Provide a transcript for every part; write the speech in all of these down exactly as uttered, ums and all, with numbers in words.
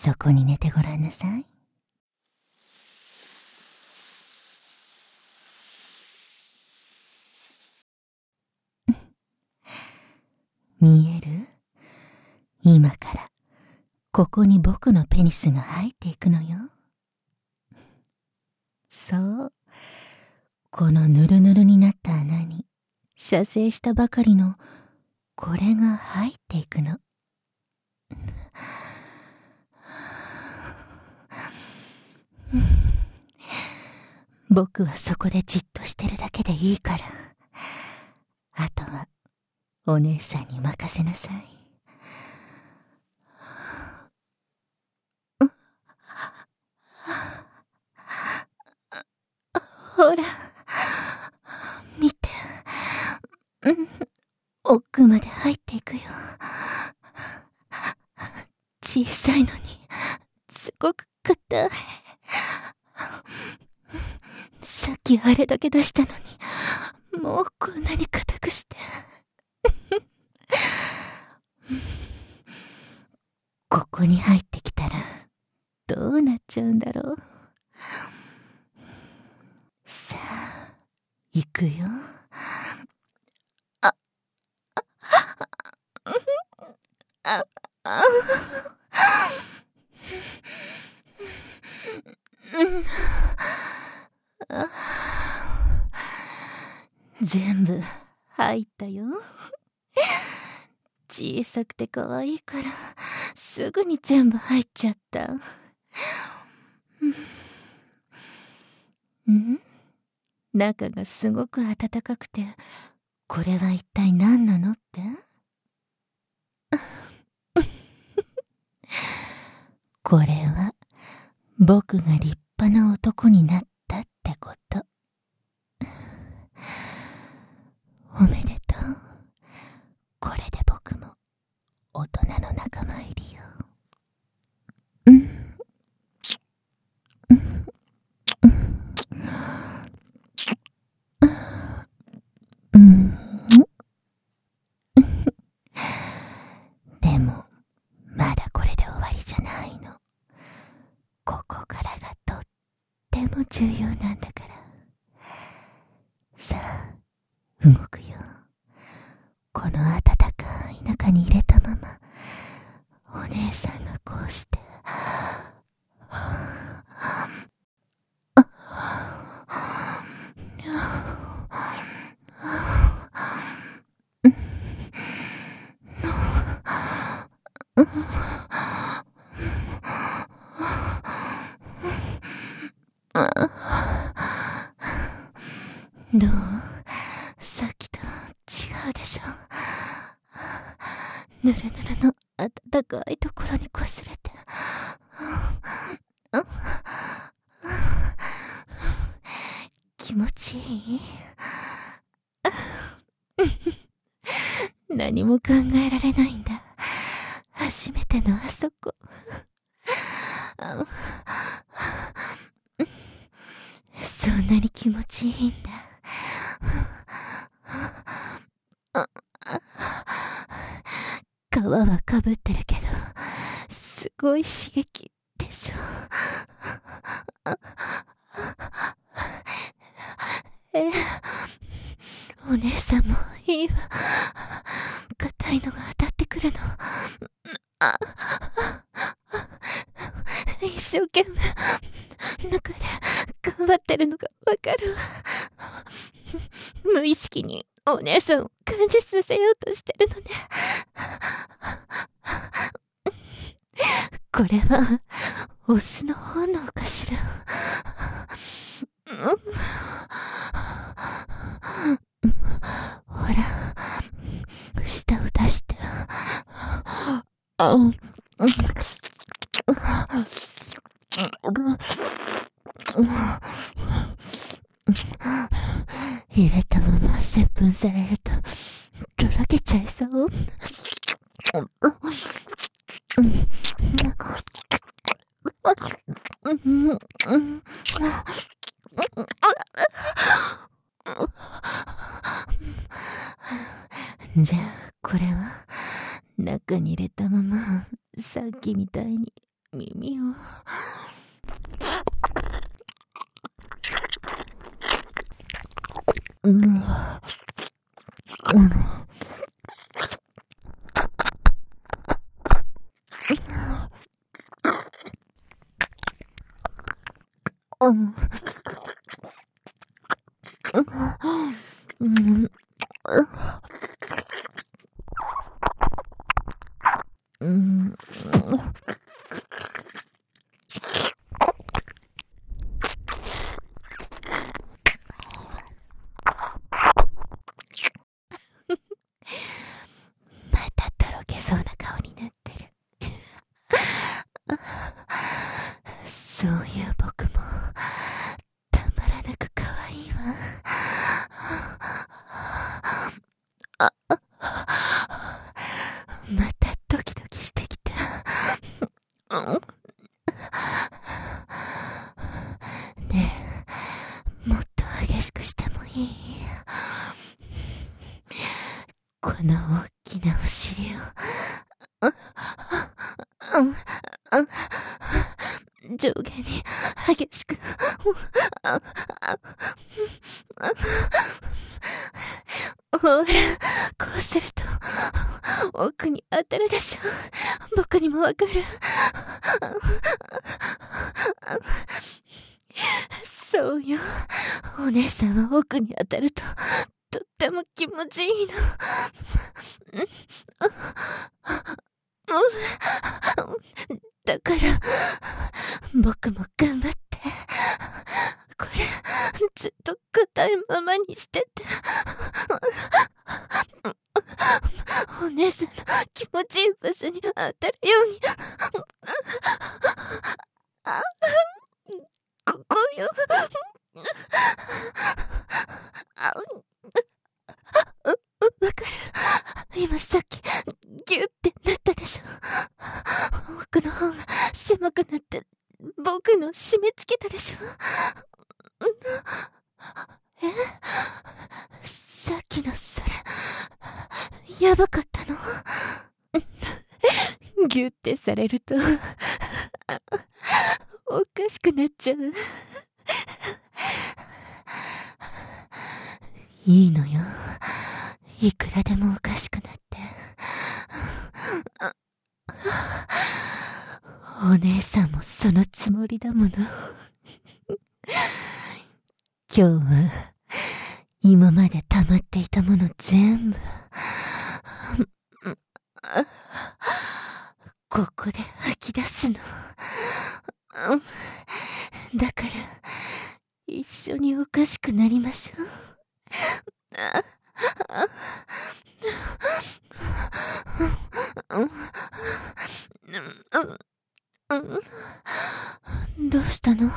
そこに寝てごらんなさい。見える？今からここに僕のペニスが入っていくのよ。そう、このぬるぬるになった穴に射精したばかりのこれが入っていくの。僕はそこでじっとしてるだけでいいから、あとはお姉さんに任せなさい。ほら、見て。うん、奥まで入っていくよ。小さいのに、すごく硬い。さっきあれだけ出したのに、もうこんなに硬くして。ここに入ってきたら、どうなっちゃうんだろう。さあ、行くよ。あ、あ、あ、全部入ったよ。小さくて可愛いからすぐに全部入っちゃった。うん？中がすごく暖かくて、これは一体何なのって？これは僕が立派な男になったってこと。おめでとう。これで僕も大人の仲間入りよ。うん。うん。でも、まだこれで終わりじゃないの。ここからがとっても重要なんだから。さあ、動くよ。この暖かい中に入れたまま、お姉さんがこうして、どう？さっきと違うでしょ。ぬるぬるの暖かいところにこすれて、気持ちいい？何も考えられないんだ。初めてのあそこ。そんなに気持ちいいんだ。皮はかぶってるけど、すごい刺激でしょ。え、お姉さんもいいわ。硬いのが当たってくるの。あ、一生懸命中で頑張ってるのがわかるわ。無意識にお姉さんを感じさせようとしてるのね。これはオスの本能かしら。ほら、舌を出して。あ、入れたまま接吻されるととろけちゃいそう。じゃあこれは中に入れたままさっきみたいに耳をうん、うん、うん、うん、うん、またとろけそうな顔になってる。そういう僕もたまらなく可愛いわ。あ、またドキドキしてきた。ねえ、もっと激しくしてもいい？この大きなお尻を上下に激しくほら、こうすると奥に当たるでしょ。僕にもわかる。そうよ、お姉さんは奥に当たるととっても気持ちいいの。だから僕も頑張ってこれずっと硬いままにしてて、お姉さんの気持ちいい場所に当たるように。あ、ここよ。あ、わかる。今さっきギュッてなったでしょ。奥の方が狭くなって僕の締め付けたでしょ。え、さっきのそれやばかったの？ギュッてされるとおかしくなっちゃう。いいのよ、いくらでもおかしくなって。お姉さんもそのつもりだもの。今日は今まで溜まっていたもの全部ここで吐き出すの。だから一緒におかしくなりましょう。どうしたの？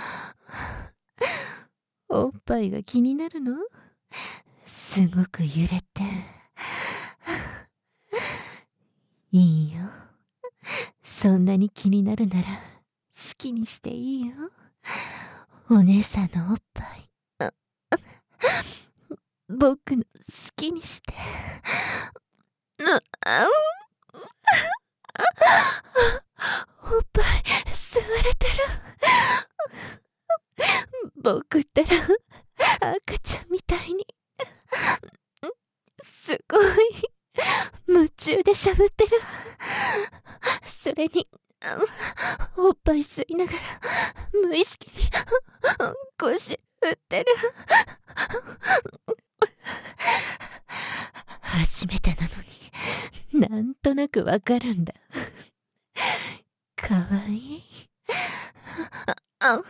おっぱいが気になるの？すごく揺れて。いいよ。そんなに気になるなら好きにしていいよ。お姉さんのおっぱい僕の好きにして。おっぱい吸われてる。僕ったら赤ちゃんみたいにすごい夢中でしゃぶってる。それにおっぱい吸いながら無意識に腰振ってる。初めてなのになんとなくわかるんだ。かわいい。あ、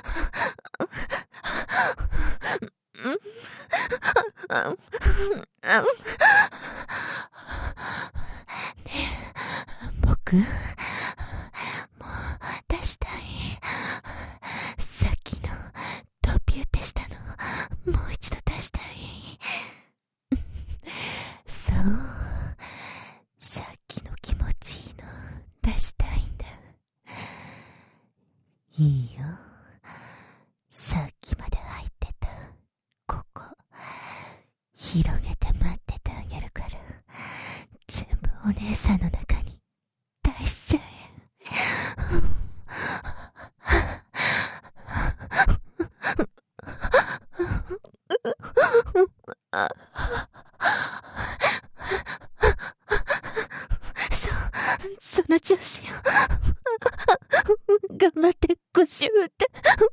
ねえ、僕もう出したい。さっきのドピュってしたのもう一度出したい。そう、さっきの気持ちいいの出したいんだ。いいよ、さっきまで入ってたここ広げて待っててあげるから、全部お姉さんの中に出しちゃえ。 その調子よ。頑張って腰を打って。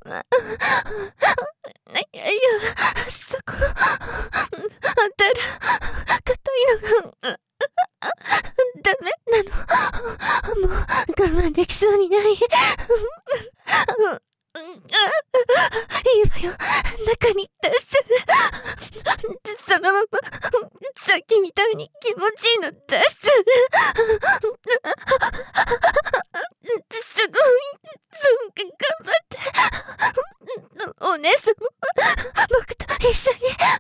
いやいや、そこ、あんたら、硬いのが、ダメなの。もう我慢できそうにない。いいわよ、中に出しちゃう。そのまま、さっきみたいに気持ちいいの出しちゃう。すごい、そうか、頑張って。お姉さんも、僕と一緒に。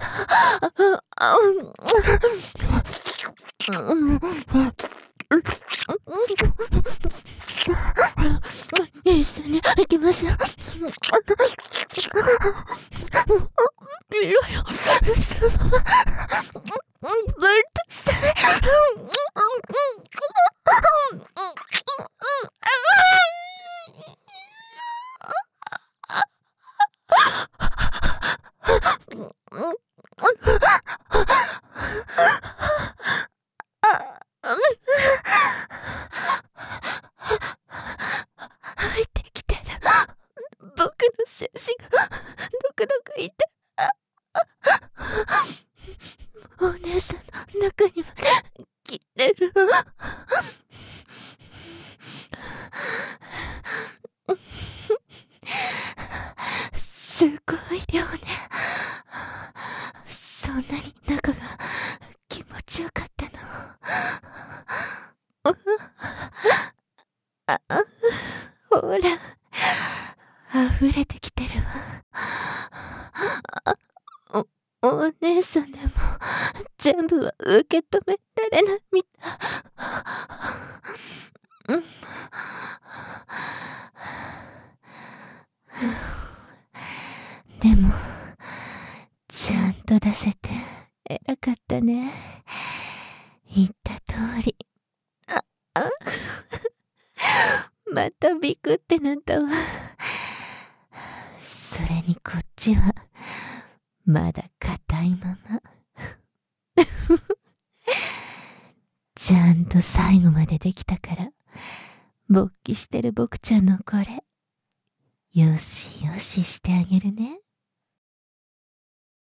一緒に行きましょう。いいわよ。そのまま、バルトして。入ってきてる。僕の精子がどこどこいて。お姉さんの中にまで来てる。すごい量ね。そんなに中が気持ちよかったの。あ、ほら、溢れてきてるわ。お、お姉さんでも全部は受け止められないみたい。うん。でも、ちゃんと出せて偉かったね。言った通り。あ、あ、またビクってなったわ。それにこっちは、まだ硬いまま。ちゃんと最後までできたから、勃起してる僕ちゃんのこれ、よしよししてあげるね。